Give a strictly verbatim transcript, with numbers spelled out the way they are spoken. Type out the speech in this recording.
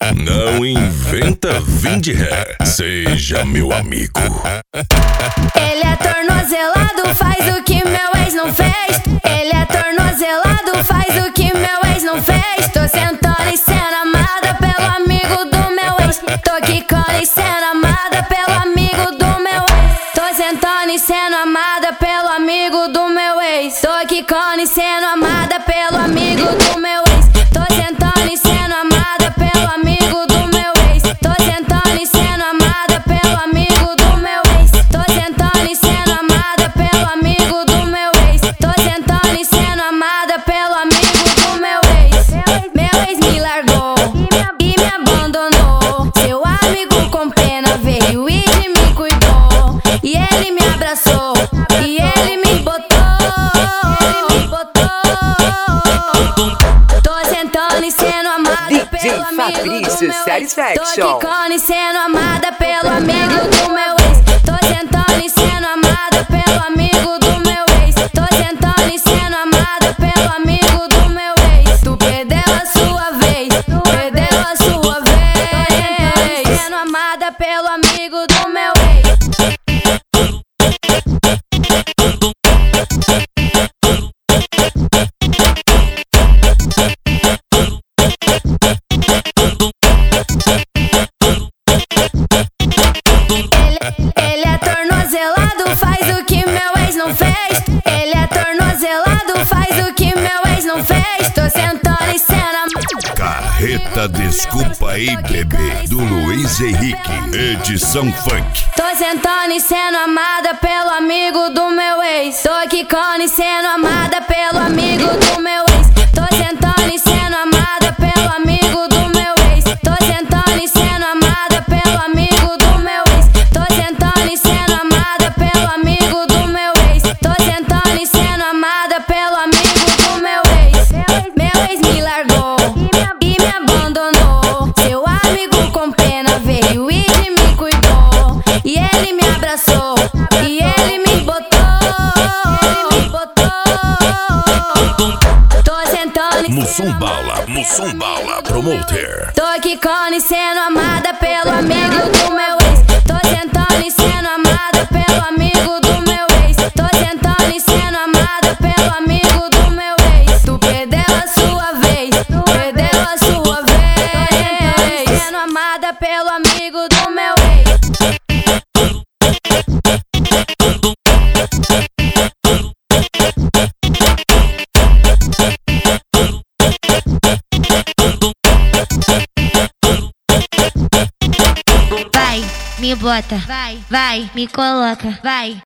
Não inventa, vem de ré, seja meu amigo. Ele é tornozelado, faz o que meu ex não fez. Ele é tornozelado, faz o que meu ex não fez. Tô sentando e sendo amada pelo amigo do meu ex. Tô quicando e sendo amada pelo amigo do meu ex. Tô sentando e sendo amada pelo amigo do meu ex. Tô quicando e sendo amada pelo amigo do meu ex. Tô sentando e sendo amada pelo amigo do meu ex. Tô sentando e sendo amada pelo amigo do meu ex. Tô sentando e sendo amada pelo amigo do meu ex. Tô sentando e sendo amada pelo amigo do meu ex. Meu ex me largou e me abandonou. Seu amigo com pena veio e de mim cuidou. E ele me abraçou e ele me botou. Ele me botou. Tô sentando e sendo amada pelo amigo do meu ex. Tô quicando e sendo amada pelo amigo do meu ex. Tô sentando e sendo amada pelo amigo do meu ex. Tô sentando e sendo amada pelo amigo do meu ex. Tu perdeu a sua vez, tu perdeu a sua vez. Tô sendo amada pelo amigo do meu ex. Ele é tornozelado, faz o que meu ex não fez. Ele é tornozelado, faz o que meu ex não fez. Tô sentando e sendo amada. Carreta Desculpa aí, bebê, do Luiz Henrique, edição funk. Tô sentando e sendo amada pelo amigo do meu ex. Tô quicando e sendo amada pelo amigo do meu ex. Tô sentando e sendo amada pelo amigo do meu ex. Tô sentando e sendo amada pelo amigo do meu ex. Tô sentando e sendo amada pelo amigo do meu ex. Tô sentando e sendo amada pelo amigo do meu ex. Meu ex me largou e me abandonou. Seu amigo com pena veio e de mim cuidou. E ele me abraçou e ele me botou. Ele me botou. Tô sentando e Mussumbala, Mussumbala, promoter. tô quicando e sendo amada pelo amigo do meu ex. Tô sentando e sendo amada pelo amigo do meu ex. Tô sentando e sendo amada pelo amigo do meu ex. Tu perdeu a sua vez, tu perdeu a sua vez. Tô sendo amada pelo amigo do meu ex. Vai, me bota, vai, vai, me coloca, vai,